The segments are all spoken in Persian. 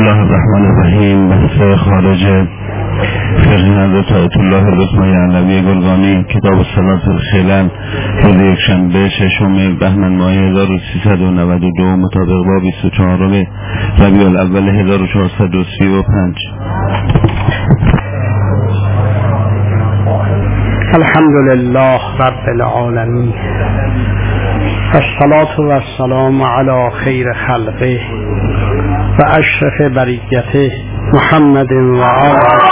الله الرحمن الرحیم. بحث خارج فرزین حضرت آیت الله رضوانی علوی گلگانی، کتاب صلاة الخلل، روز یکشنبه ششم بهمن ماه 1392 مطابق با 24 ربیع الاول 1435. الحمد لله رب العالمین والصلاة والسلام علی خیر خلقه و اشرف بریته محمد و آله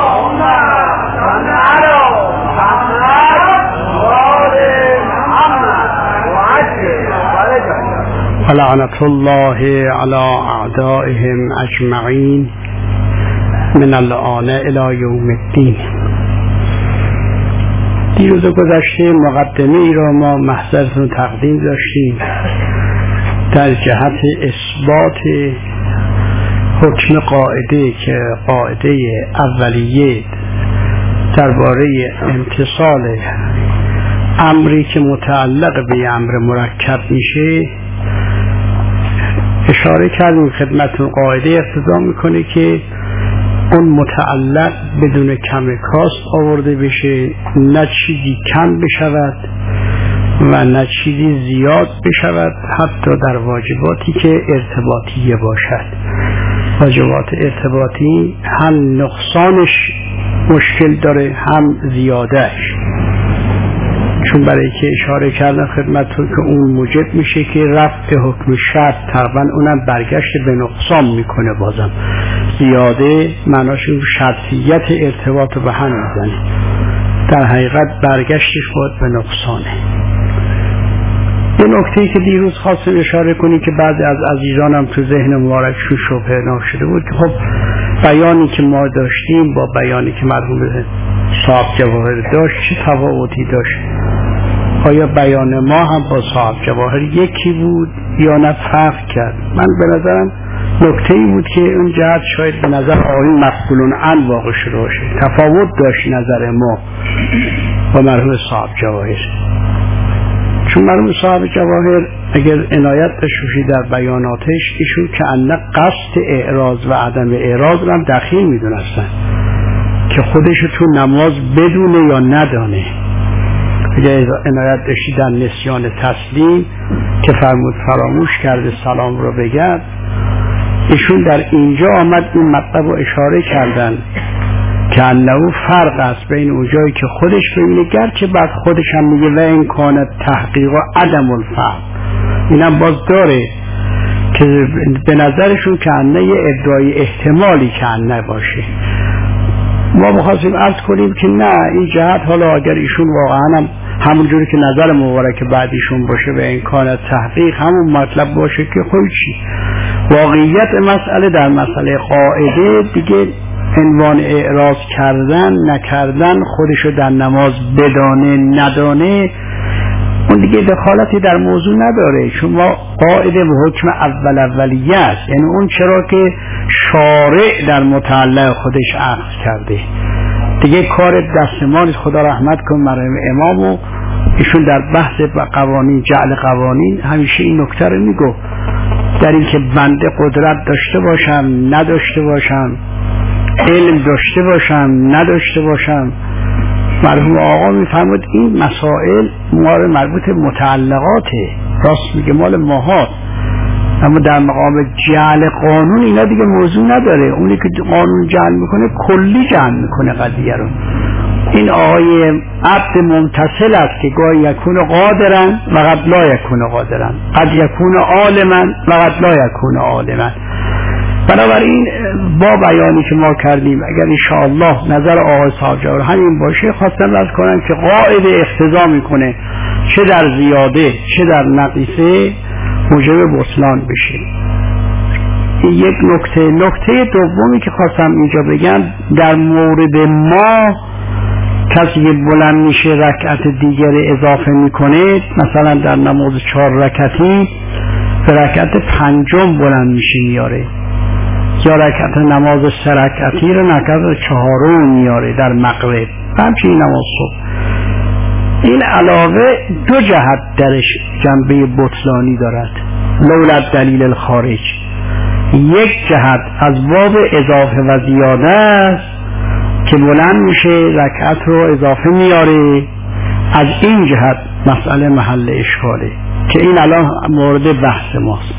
و لعنت الله علی اعدائهم اجمعین من الآن الی یوم الدین. دیروز گذشته مقدمه ای را ما محضرتون تقدیم داشتیم در جهت اثبات حکم قاعده که قاعده اولیه درباره امتصال امری که متعلق به امر مرکب میشه اشاره کردیم خدمتون. قاعده اقتضا میکنه که اون متعلق بدون کم کاست آورده بشه، نه چیزی کم بشود و نه چیزی زیاد بشود، حتی در واجباتی که ارتباطیه باشد. واجبات ارتباطی هم نقصانش مشکل داره هم زیادهش، چون برای که اشاره کردن خدمتون که اون موجب میشه که رفع حکم شرط تقریبا اونم برگشت به نقصان میکنه. بازم زیاده معناش شرطیت ارتباط رو به هم میزنه، در حقیقت برگشتش باید به نقصانه. یه نکته‌ای که دیروز خواستم اشاره کنیم که بعضی از عزیزانم تو ذهن مبارکشون شبهه ناشده بود که خب بیانی که ما داشتیم با بیانی که مرحوم صاحب جواهر داشت چه تفاوتی داشت؟ آیا بیان ما هم با صاحب جواهر یکی بود یا نه فرق کرد؟ من به نظرم نکته‌ای بود که اون جهت شاید به نظر آقایون مقبولون عن واقع شده باشه. تفاوت داشت نظر ما با مرحوم صاحب جواهر، چون مرحوم صاحب جواهر اگر عنایت داشته در بیاناتش ایشون که انه قصد اعراض و عدم اعراض رو هم دخیل میدونستن که خودش تو نماز بدونه یا ندانه. اگر عنایت داشتی در نسیان تسلیم که فرمود فراموش کرده سلام رو بگرد، ایشون در اینجا آمد این مطلب رو اشاره کردن که انه فرق است بین اونجایی که خودش ببینه، گرچه بعد خودش هم میگه و این کانت تحقیق و عدم الفهم، اینم باز داره که به نظرشون که انه یه ادعای احتمالی که انه باشه. ما بخواستیم عرض کنیم که نه، این جهت حالا اگر ایشون واقعا همونجوری که نظر مبارک بعدیشون باشه به امکان تحقیق همون مطلب باشه که خب چی واقعیت مسئله در مسئله قاعده دیگه عنوان اعراض کردن نکردن، خودشو در نماز بدانه ندانه، اون دیگه دخالتی در موضوع نداره، چون ما قاعده به حکم اولیه است، یعنی اون چرا که شارع در متعلق خودش عقد کرده دیگه کار دست ما نیست. خدا رحمت کن مرحوم امام و ایشون در بحث قوانین جعل قوانین همیشه این نکته رو میگو، در این که بنده قدرت داشته باشم نداشته باشم، علم داشته باشم نداشته باشم، مرحوم آقا میفرمود این مسائل مربوط متعلقاته، راست میگه مال ماهات، اما در مقام جعل قانون اینا دیگه موضوع نداره. اونی که قانون جعل میکنه کلی جعل میکنه قضیه رو. این آقای عبد ممتثل است که گاهی یکون قادرن و قد لا یکون قادرن، قد یکون عالما و قد لا یکون عالما. بنابراین با بیانی که ما کردیم اگر انشاءالله نظر آقای صاحب جواهر همین باشه، خواستم عرض کنم که قاعده اقتضا میکنه چه در زیاده چه در نقیصه موجب بطلان بشه. این یک نکته دومی که خواستم اینجا بگم، در مورد ما کسی که بلند میشه رکعت دیگر اضافه میکنه، مثلا در نماز 4 رکعتی به رکعت 5 بلند میشه میاره، یا رکعت نماز 3 رکعتی رو رکعت 4 میاره در مغرب، همچنین نماز صبح. این علاوه دو جهت درش جنبه بطلانی دارد، لولا دلیل الخارج، یک جهت از باب اضافه و زیاده است که بلند میشه رکعت رو اضافه میاره، از این جهت مسئله محل اشکاله که این الان مورد بحث ماست.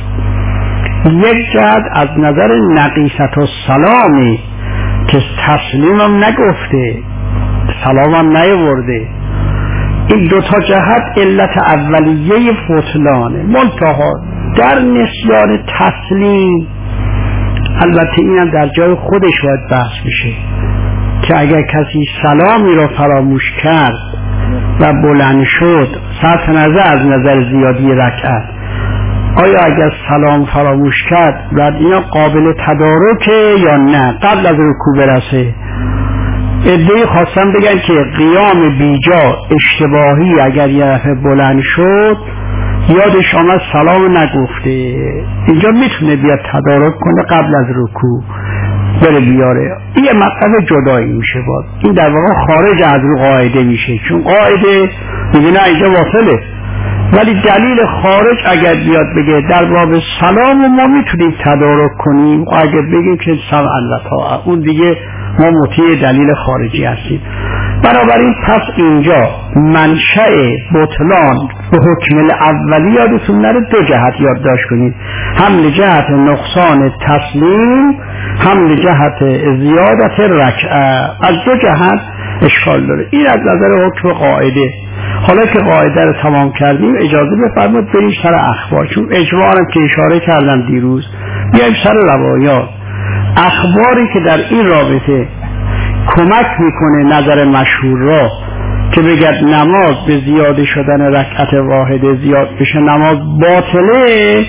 یک جهت از نظر نقیصت و سلامی که تسلیمم نگفته، سلامم نیاورده، این دوتا جهت علت اولیه فوتلانه. منتها در نسیان تسلیم البته اینم در جای خودش باید بحث بشه که اگر کسی سلامی را فراموش کرد و بلند شد صرف نظر از نظر زیادی رکعت، آیا اگر سلام فراموش کرد بعد اینا قابل تدارکه یا نه قبل از رکوع برسه؟ ادعی خواستم بگن که قیام بیجا اشتباهی اگر یه دفعه بلند شد یادش آمد سلام نگفته، اینجا میتونه بیاد تدارک کنه قبل از رکوع بره بیاره. این یه مطلب جدایی میشه باز، این در واقع خارج از رو قاعده میشه، چون قاعده میگه نه اینجا واصله، ولی دلیل خارج اگر بیاد بگه در باب سلام ما میتونیم تدارک کنیم، و اگر بگیم که سمع اون دیگه ما مطیع دلیل خارجی هستیم. بنابراین پس اینجا منشأ بطلان به حکم اولی یادتون نره دو جهت یادداشت کنید، هم لجهت نقصان تسلیم هم لجهت زیادت رکعه، از دو جهت اشکال داره. این از نظر حکم قاعده. حالا که قاعده رو تمام کردیم اجازه بفرمایید بریم سر اخبار، چون اجماعاً که اشاره کردم دیروز بیایم سر روایات. اخباری که در این رابطه کمک میکنه نظر مشهور را که بگد نماز به زیاده شدن رکعت واحده زیاد بشه نماز باطله،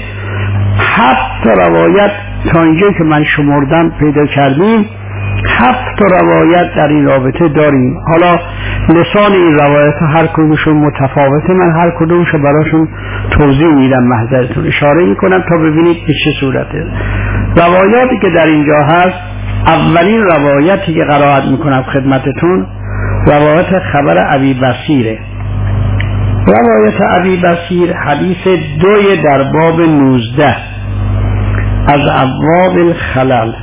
7 روایت تا اینجا که من شمردم پیدا کردیم، 7 روایت در این رابطه داریم. حالا لسان این روایت هر کدومشون متفاوته، من هر کدومشو براشون توضیح میدم، محضرتون اشاره میکنم تا ببینید به چه صورته. روایاتی که در اینجا هست، اولین روایتی که قرائت میکنم خدمتتون روایت خبر ابی بصیره. روایت ابی بصیر حدیث 2 در باب 19 از ابواب الخلل،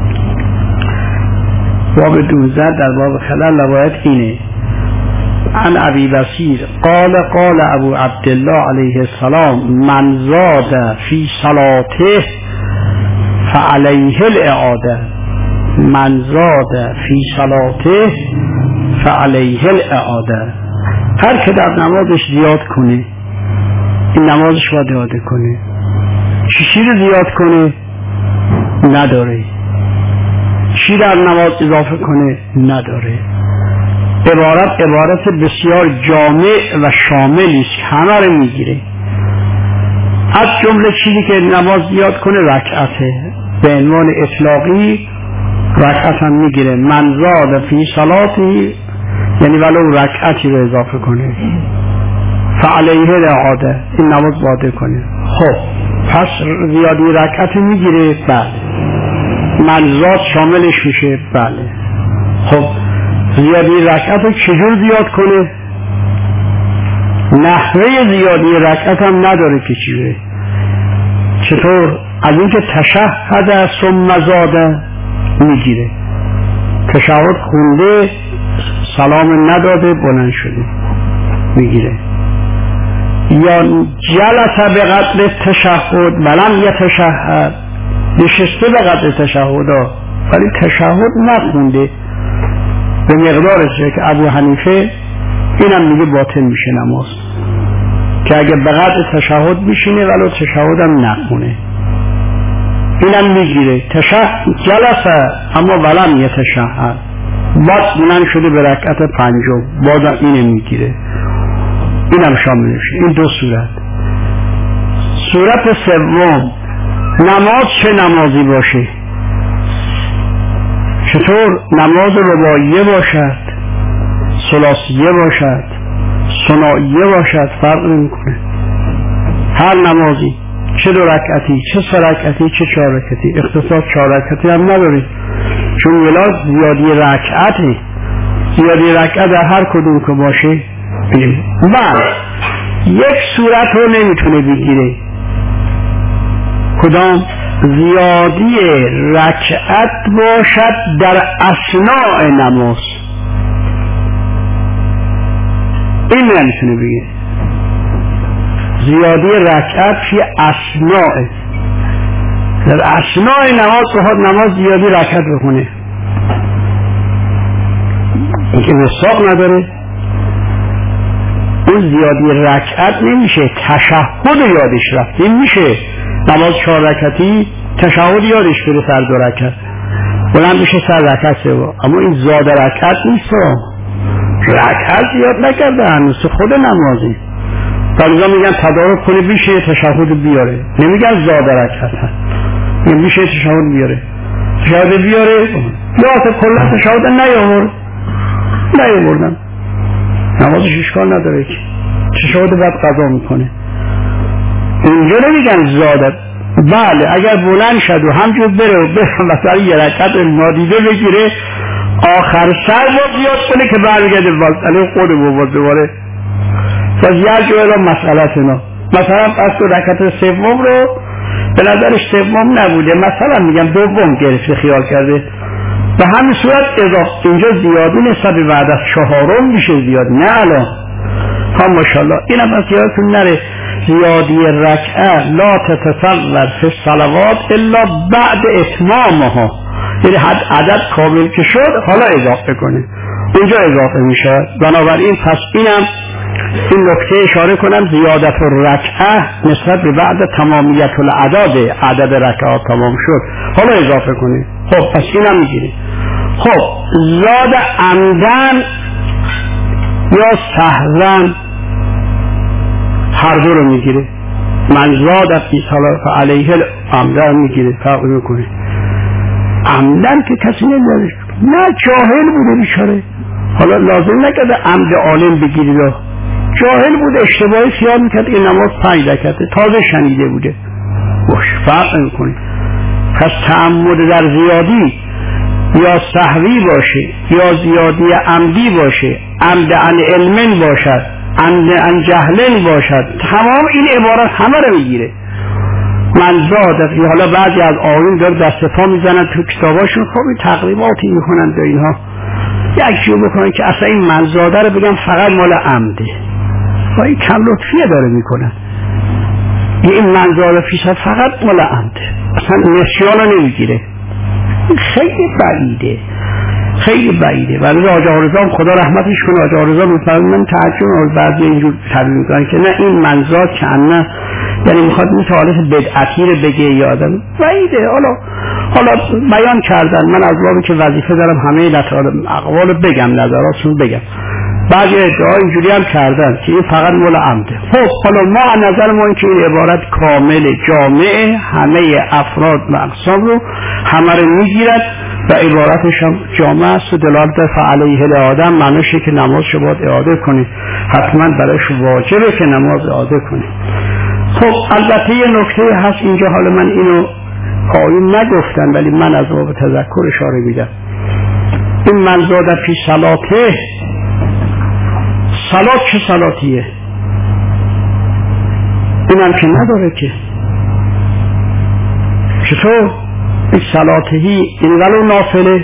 باب 12 در باب خلل. روایت اینه: عن ابی بصیر قال ابو عبدالله علیه السلام من زاد فی صلاته فعلیه الاعاده، من زاد فی صلاته فعلیه الاعاده. هر که در نمازش زیاد کنه این نمازش باید اعاده کنه. چی رو زیاد کنه؟ نداره. چی در نماز اضافه کنه؟ نداره. عبارت بسیار جامع و شاملی است، همه رو میگیره. از جمله چیزی که نماز زیاد کنه رکعته، به عنوان اطلاقی رکعت هم میگیره. من زاد فی صلاتی یعنی ولو رکعتی رو اضافه کنه، فعلیه الاعاده، این نماز باید کنه. خب پس زیادی رکعت میگیره؟ بله. منزاد شاملش میشه؟ بله. خب زیادی رکعت رو چجور زیاد کنه؟ نحوه زیادی رکعت هم نداره که چیه. چطور؟ از اینکه تشهد ثم زاده میگیره، تشهد خونده سلام نداده بلند شده میگیره، یا جلسه به قدر تشهد ولم یتشهد، نشسته به قدر تشهد ولی تشهد نخونده به مقدارش که ابو حنیفه اینم میگه باطل میشه نماز، که اگه به قدر تشهد بشینه ولو تشهد هم نخونه اینم میگیره. جلسه اما ولم یتشهد، باز بلند شده به رکعت 5 بازم اینم میگیره، اینم شامل میشه. این دو صورت. صورت سوم، نماز چه نمازی باشه؟ چطور؟ نماز رباعیه باشد، ثلاثیه باشد، ثنائیه باشد، فرق نمیکنه. هر نمازی، چه 2 رکعتی، چه 3 رکعتی، چه 4 رکعتی، اختصاص 4 رکعتی هم نداره، چون ولاد زیادی رکعتی، زیادی رکعت در هر کدوم که باشه بگیره. بعد یک صورت رو نمیتونه بگیره. کدام؟ زیادی رکعت باشد در اثناء نماز. این نمیتونه بگه زیادی رکعت فی اثناء، در اثناء نماز بخواد نماز زیادی رکعت بخونه، این که وثاق نداره. اون زیادی رکعت نمیشه، تشهد یادش رفت. این میشه نماز 4 رکعتی تشهد یادش بره سر 2 رکعت بلند بشه سر رکعت 3، اما این زاد رکعت نیست، رکعت زیاد نکرده هنوز خود نمازی. فلذا میگن تدارک کنه بیشه تشهد بیاره، نمیگن زاد رکعت هست، میگن بیشه تشهد بیاره، تشهد بیاره یا اصلا کلا تشهد نیاوردن نمازش اشکال نداره که تشهد بعد قضا میکنه. اینجا نمیگن زادت. بله اگر بلند شد و همجور بره مثلا یه رکعت نادیده بگیره آخر سر با زیاد کنه که برگرده مسئله خود باز دوباره و یه جوه مسئلتنا. مثلا پس 2 رکعت سوم رو به نظرش سوم نبوده، مثلا میگم دوم گرفته خیال کرده، به همین صورت اضافه اینجا زیادی نسبت به بعد از 4 میشه زیاد، نه الان. ها ماشاءالله. این هم از یادتون نره زیادی رکعه لا تتصور فی الصلوات الا بعد اتمامها، یعنی عدد کامل که شد حالا اضافه کنه، اینجا اضافه میشه. بنابراین پس اینم این نکته اشاره کنم زیادت الرکعه نسبت به بعد تمامیت العدد، عدد رکعات تمام شد حالا اضافه کنه. خب پس اینم میگیره. خب زاد عمدن یا سهوا هر دو رو میگیره. من زاد فی صلاة علیه عمدن میگیره، فرق میکنه. عمدن که کسی نمیداره، نه جاهل بوده بیچاره، حالا لازم نکرده عمد عالم بگیری، را جاهل بوده اشتباهی خیال میکرد این نماز 5 رکعته تازه شنیده بوده، باش فرق میکنه. پس تعمد در زیادی یا سهوی باشه یا زیادی عمدی باشه، عمد عن علم باشد، عمد عن جهل باشد، تمام این عبارت همه رو میگیره. من زادت، حالا بعضی از آیون داره دست پا میزنن تو کتاباشون، خب این تقریباتی میکنن به اینها، یک جو بکنن که اصلا این من زاده رو بگم فقط مال عمده و این کم لطفیه داره میکنن، این من زاده فیصد فقط مال عمده، اصلا نسیان رو نمیگیره. خیلی بعیده، خیلی بعیده. ولی آقا رضا خدا رحمتش کنه، آقا رضا من تعجب از بعضی اینجور تعبیر میکنن که نه این منزاد که نه، یعنی میخواد این تعالیف بدعتی رو بگه یا آدم بعیده. حالا بیان کردن، من از بابی که وظیفه دارم همه اقوال بگم، نظراتشون بگم. بعضی ادعا اینجوری هم کردن که این فقط مال عمده. خب حالا ما نظر ما این که این عبارت کامل جامعه همه افراد و اقسام رو همه رو میگیرد و عبارتش هم جامعه است و دلالت فعلیه الآدم معنیشه که نماز شو باید اعاده کنی، حتما برایش واجبه که نماز اعاده کنی. خب البته یه نکته هست اینجا، حالا من اینو آیون نگفتن ولی من از باب تذکر اشاره میدم. این من زاد فی صلاته، صلات چه صلاتیه؟ اینم که نداره که چطور این صلاتهی این ولو نافله.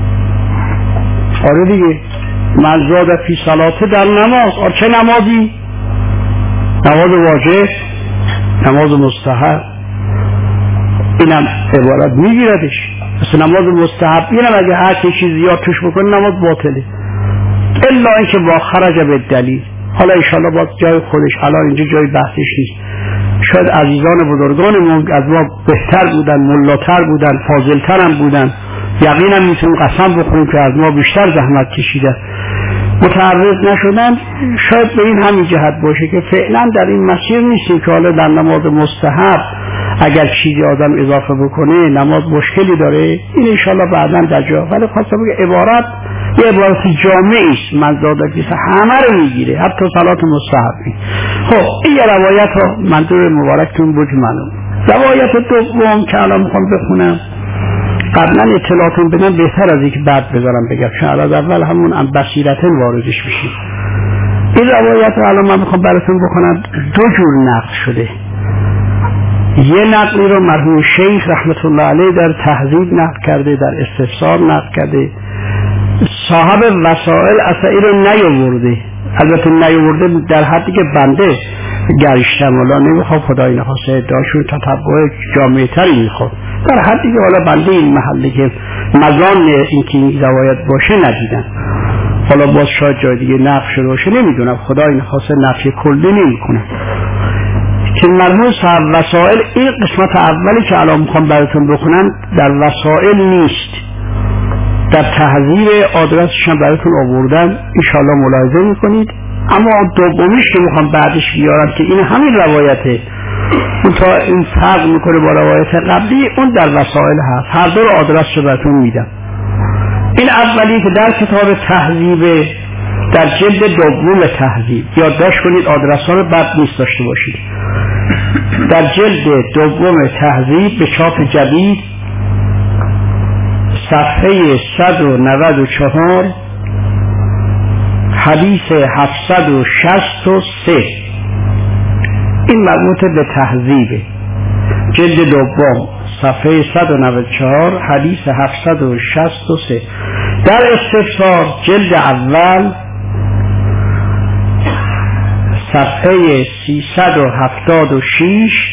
آره دیگه من زاد فی صلاته در نماز. چه نمازی؟ نماز واجب، نماز مستحب. اینم عبارت میگیردش مثل نماز مستحب، اینم اگه هر چیزی زیاد توش بکنه نماز باطله، الا اینکه با خرج به دلیل. حالا انشاءالله باز جای خودش، حالا اینجا جای بحثش نیست. شاید عزیزان بزرگانمون از ما بهتر بودن، ملاتر بودن، فاضلتر هم بودن، یقینا میتونیم قسم بخوریم که از ما بیشتر زحمت کشیدن، متعرض نشدن. شاید به این همین جهت باشه که فعلا در این مسیر نیستیم که حالا در نماز مستحب اگر چیزی آدم اضافه بکنه نماز مشکلی داره. این انشاءالله بعداً در جا، ولی خواستم بگم عبارت یه عبارت جامعی است، من زادگیست همه رو میگیره، حتی صلات مستحبی. خب این یه روایت ها منظور مبارکتون بود معلوم. روایت دوم که الان میخوام بخونم قبلا اطلاعاتون بدم بهتر از اینکه بعد بذارم بگم، چون از اول همون بصیرتن واردش میشیم. این روایت رو الان من میخوام براتون بکنم، 2 جور نقل شده. یه نقلی رو مرحوم شیخ رحمت الله علیه در تهذیب نقل کرده، در استفسار نقل کرده. صاحب وسائل اصلا این رو نیاورده، البته نیاورده در حدی که بنده گرشتم، ولی نمیخوام خدای نخواسته ادعاشون تتبع جامعه تری میخوام، در حدی که حالا بنده این محله که مزان این که این روایت باشه ندیدم، حالا باز شاید جای دیگه نقش روشه نمیدونم، خدای نخواسته نفی کلی نمیکنم. که مرموز صاحب وسائل این قسمت اولی که الان میخوام براتون بخونم در وسائل نیست، در تهذیب آدرسش هم براتون آوردم، انشاءالله ملاحظه میکنید. اما دومیش که میخوام بعدش بیارم که این همین روایته، اون تا این فرق میکنه با روایت قبلی، اون در وسائل هست. هر دو رو آدرسش براتون میدم. این اولی که در کتاب تهذیب در جلد دوم تهذیب، یادداشت کنید آدرس ها رو بد نیست داشته باشید. در جلد دوم تهذیب به چاپ جدید صفحه 194 حدیث 763 این مربوط به تهذیبه. جلد دوم صفحه 194 حدیث 763. در استفسار جلد اول صفحه 376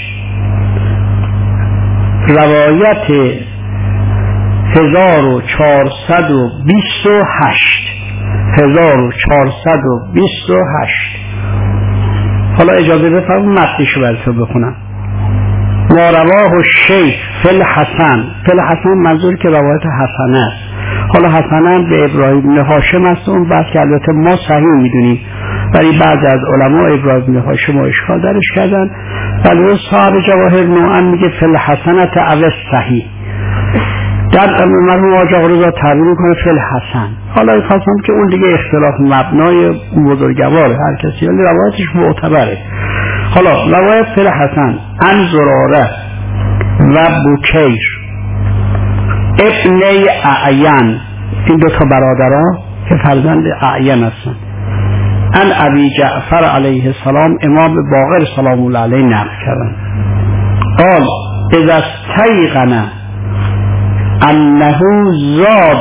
روایت 1428. حالا اجازه بفرمایید متنشو براتون بخونم. ما رواه الشیخ فی الحسن، فی الحسن منظور که روایت حسنه است. حالا حسنه به ابراهیم بن هاشم است، اون بعد که البته ما صحیح میدونیم، ولی بعض از علما ابراهیم بن هاشم اشکال درش کردن. ولی صاحب جواهر نوعا میگه فی الحسنت او صحیح، در مرحوم آج آقا رضا تعبیر میکنه فی الحسن. حالا خواستم که اون دیگه اختلاف مبنای بزرگواره هر کسی، ولی روایتش معتبره. حالا روایت فی الحسن ان زراره و بوکیر ابن اعین، این دو تا برادرها که فرزند اعین هستن، ان ابی جعفر علیه السلام امام باقر سلام الله علیه نقل کردن. قال اذا استیقن انه زاد،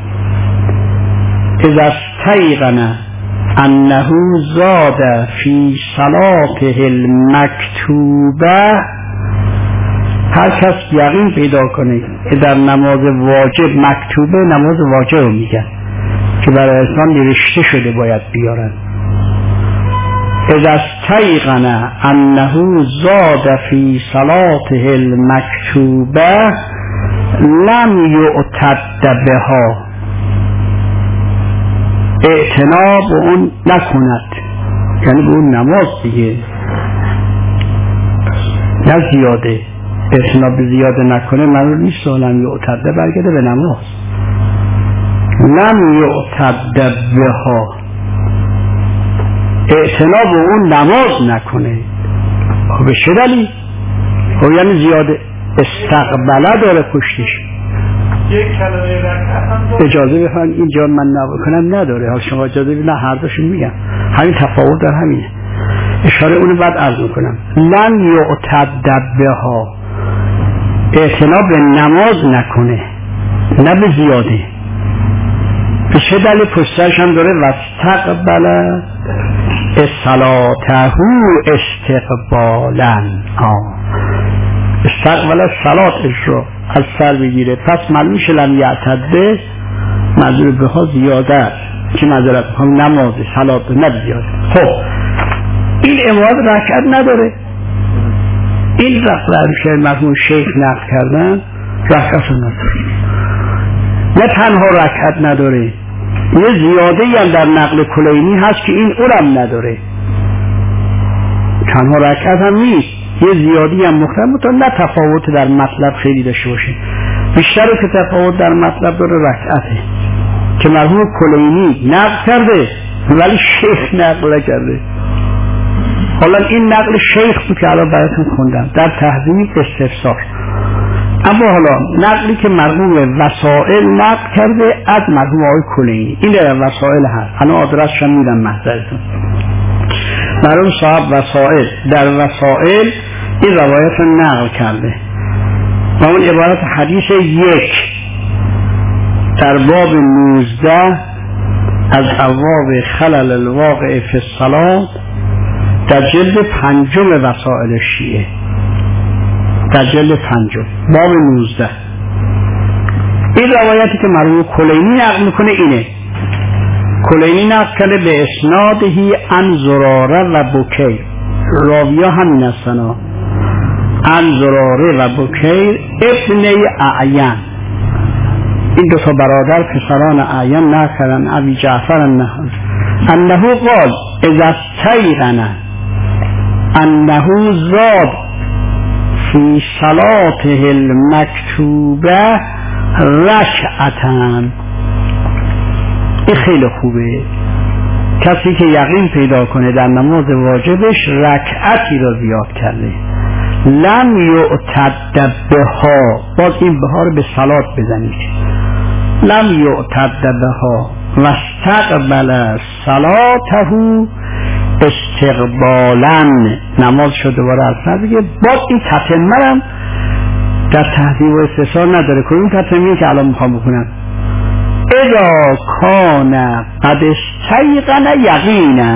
اذا استیقن انه زاد فی صلاته المکتوبه، هر کس یقین پیدا کنه که در نماز واجب، مکتوبه نماز واجب میگن که برای انسان نوشته شده باید بیارن، اذا استیقن انه زاد فی صلاته المکتوبه لم یعتد بها، اعتنا به اون نکند، یعنی به اون نماز دیگه نه زیاده، اعتنا به زیاده نکنه منو نیست لم یعتد برگرده به نماز، لم یعتد بها، اعتنا به اون نماز نکنه. خب به چه دلیل؟ خب یعنی زیاده استقبله داره پشتش. یک کلمه رکعت هم اجازه بفرمایید اینجا من نکنم نداره، حال شما اجازه بدید، نه هر دوشون میگم همین تفاوت در همینه، اشاره اونو بعد عرض میکنم. لن یعتد بها، اعتنا به نماز نکنه، نه به زیاده. به چه دلیل؟ پشتش هم داره واستقبل صلاته استقبالا، استقبال صلاتش رو از سر بگیره، پس معلوم میشه لم یعتده منظور به ها زیاده که معذرت میخوام نماز صلات نه زیاده. خب این امام رکعت نداره، این رقم میشه مرحوم شیخ نقل کردن رکعت نداره، نه تنها رکعت نداره، یه زیاده هم در نقل کلینی هست که این اونم نداره، تنها رکعت هم نیست، یه زیادی هم مختلف تا نه تفاوت در مطلب خیلی داشته باشه، بیشتر که تفاوت در مطلب داره رکعته که مرحوم کلینی نقل کرده ولی شیخ نقل کرده. حالا این نقل شیخ بود که الان براتون خوندم در تهذیب استفسار. اما حالا نقلی که مرحوم وسائل نقل کرده از مرحوم آقای کلینی، این در وسائل هست، الان آدرسش هم میدم محضرتون. مرحوم صاحب وسائل در وسائل این روایت رو نقل کرده و اون عبارت حدیث 1 در باب 19 از ابواب خلل الواقع فی الصلاة در جلد 5 وسائل شیعه، در جلد 5 باب 19. این روایتی که مرحوم کلینی نقل میکنه اینه. کلینی نقل کرده به اسنادهی عن زراره و بکیر، راویا همین هستن، عن زراره و بکیر ابن اعین، این دو تا برادر پسران اعین نکردن ابی جعفر انه قال اذا استیقن انه زاد فی صلاته المکتوبه رکعتن. این خیلی خوبه، کسی که یقین پیدا کنه در نماز واجبش رکعتی را زیاد کرده، لم یعتد بها، باز این بها رو به صلات بزنید، لم یعتد بها و استقبل صلاته استقبالا، نماز شده دوباره اصلا دیگه. باز این تتمه هم در تهذیب و استثار نداره، کنون تتمه که الان میخوام بکنم اذا کان قد استیقن یقینا،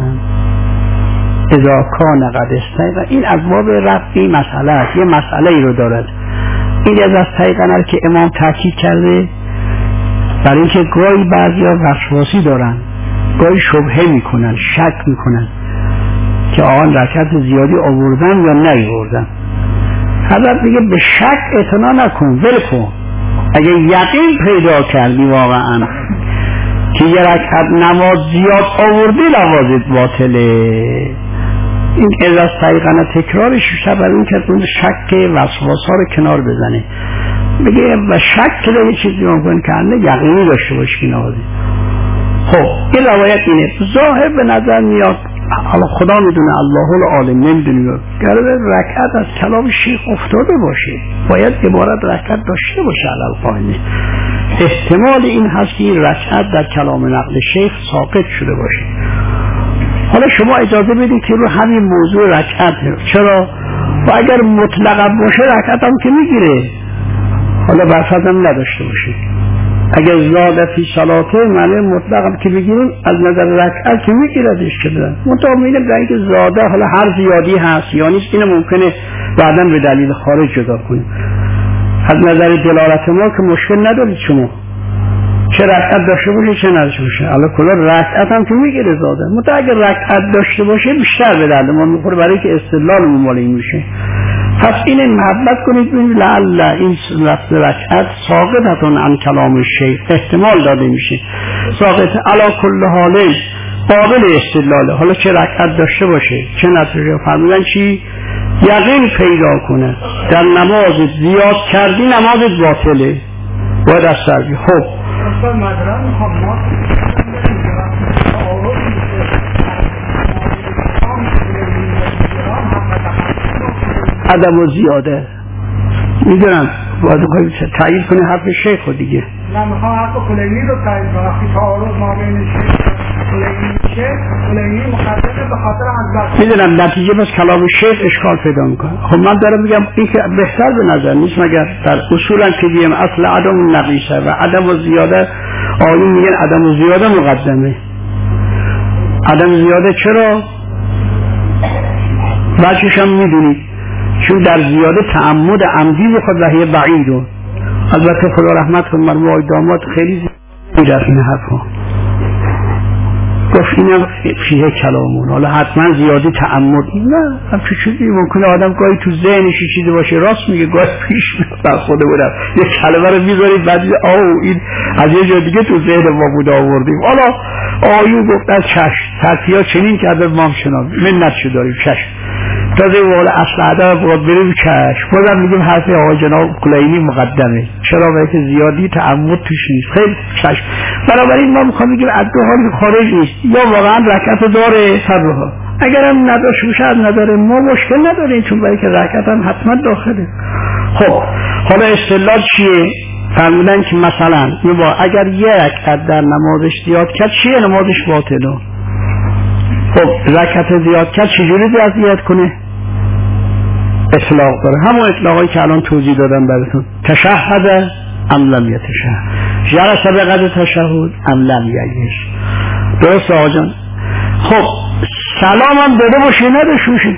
اذا کان قد استیقن، این از باب رفعی مسئله است، یه مسئله ای رو دارد. این از استیقن که امام تاکید کرده برای اینکه گاهی بعضیا وسواسی دارن، گاهی شبهه میکنن، شک میکنن که آن رکعت زیادی آوردن یا نیاوردن. حضرت میگه به شک اعتنا نکن، ول کن. اگه یقین پیدا کردی واقعا که یه رکعت نماز زیاد آوردی نمازت باطله. این اذا استیقن تکرارش شد برای این که اون شک وسواس ها رو کنار بزنه، بگه و شک که یه چیزی ممکن کنه یقینی داشته باشی که نمازی. خب این روایت اینه، ظاهر به نظر میاد، حالا خدا میدونه، الله العالم نمیدونه، گرده رکعت از کلام شیخ افتاده باشه، باید عبارت رکعت داشته باشه علال قائمه. احتمال این هست که این رکعت در کلام نقل شیخ ساقط شده باشه. حالا شما اجازه بدید که رو همین موضوع رکعت، چرا؟ و اگر مطلقا باشه رکعت هم که میگیره، حالا برفت هم نداشته باشه. اگر زاده فی صلاته معنی مطلقا که بگیریم از نظر رکعت که میگیردش که بدن مطابقینه برای اینکه زاده حالا هر زیادی هست یا نیست، اینه ممکنه بعدا به دلیل خارج جدا کنیم. از نظر دلالت ما که مشکل ندارید شما چه رکعت داشته باشه چه نداشته باشه، حالا کلا رکعت هم که میگیره زاده، مطلق اگر رکعت داشته باشه بیشتر به درد ما میخوره برای که استدلال مال این میشه. پس این محبت کنید ببینید لعل این لفظ رکعت ساقطتون عن کلام شیخ، احتمال داده میشه ساقط علی کل حال قابل استدلاله. حالا چه رکعت داشته باشه چه نداشته، فرمودن چی؟ یقین پیدا کنه در نماز زیاد کردی نمازت باطله، باید از سرگی. خب عدم و زیاده میدونم باید تایید کنه حرف شیخ خود دیگه. من میخوام حرف کلینی رو تایید کنم، وقتی تعارض ما بین شیخ کلینی میشه، کلینی مقدمه به خاطر حضرت. میدونم نتیجه بس کلام شیخ اشکال پیدا میکنه. خب من دارم میگم این که بهتر به نظر نیست مگر در اصولا که بیم اصل عدم نقیشه و عدم و زیاده، آیون میگن عدم و زیاده مقدمه. عدم زیاده چرا؟ بچه‌ش هم میدونید چون در زیاده تعمد عمدی بخواد وحی بعیدو. البته خدا رحمت کنه مرموم آقای داماد خیلی زیاد این حرفا گفت اینم فیه کلامون، حالا حتما زیادی تعمد نه، هم چیزی ممکنه آدم گاهی تو ذهنش چیزی باشه راست میگه، گاهی پیش میاد خود بودم یه کلمه رو میذارید بعد این از یه جا دیگه تو ذهن ما بود آوردیم. حالا آیون گفت از چشم ترتیها چنین کرده ما هم شنام منت شو داریم چشم تازه والا اصل عدم باید بریم چشم. بازم میگیم حرف آقای جناب کلینی مقدمه، چرا؟ برای که زیادی تعمد توش نیست، خیلی چشم. بنابراین ما میخوام بگیم از دو حالی خارج نیست، یا واقعا رکعت داره فرها، اگر هم نداشت باشه نداره ما مشکل نداریم چون برای که رکعت هم حتما داخله. خب حالا استدلال چیه؟ فرمودن که مثلا اگر یه رکعت در نمازش زیاد کرد چیه؟ نمازش باطله. خب رکعت زیاد کرد چجوری زیاد کنه؟ اطلاق داره، همون اطلاقایی که الان توضیح دادم براتون. تشهد ام لم یتشهد، جلس به قدر تشهد ام لم یجلس. درست آقا جان؟ خب سلام هم داده باشه نداشته باشه،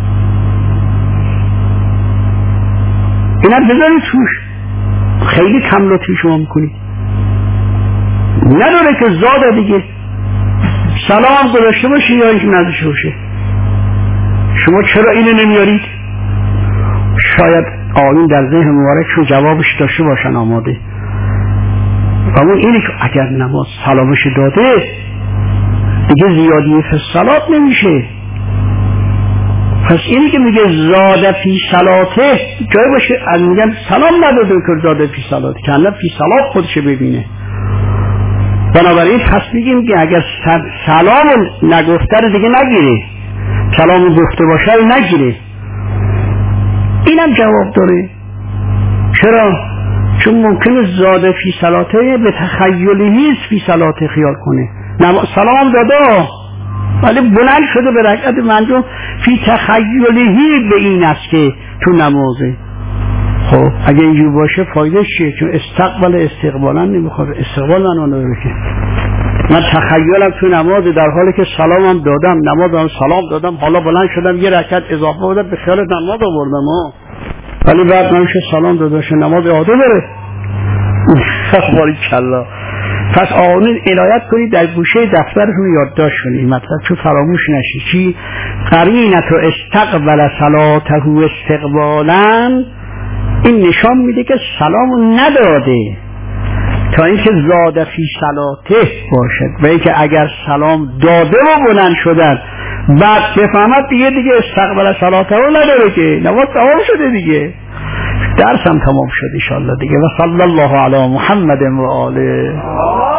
اینم بذارید توش، خیلی کم لطفی شما میکنید. نداره که زاده دیگه، سلام هم داشته باشه یا اینکه نداشته باشه. شما چرا اینو نمیارید؟ شاید آیین در ذهن مبارکشون جوابش داشته باشن آماده. اما اینه که اگر نماز سلامش داده دیگه زیادی فی الصلات نمیشه. پس اینی که میگه زاده فی صلاته جای باشه میگن سلام نداده که زاده فی صلاته، که الان فی صلات خودش ببینه. بنابراین پس میگیم که اگر سلام نگفته رو دیگه نگیره، سلام گفته باشه رو نگیره. اینم جواب داره. چرا؟ چون ممکنه زاده فی صلاته به تخیلی فی صلاته خیال کنه. سلام داده ولی بلند شده به رکعت منجم فی تخیلی به این است که تو نمازه. خب اگه اینجور باشه فایده چیه؟ چون استقبالا نمیخواد، استقبال من اونو بکنه. من تخیلم تو نماز در حالی که سلامم دادم، نمازم سلام دادم، حالا بلند شدم یه رکعت اضافه بودم به خیال نماز آوردم ولی بعد نمیشه سلام داداشه نماز اعاده بره. باری کلا. پس آقایون عنایت کنید در گوشه دفترتون یادداشت کنید مطلب چون فراموش نشی. چی؟ قرینت و استقبل صلاته استقبالا، این نشان میده که سلام نداده تا اینکه زاده فی صلاته باشد، و اینکه اگر سلام داده و بلند شدن بعد بفهمد دیگه استقبل صلاته رو نداره که نماز تمام شده دیگه، درسم تمام شد ان شاء الله دیگه. و صلی الله علی محمد و آله.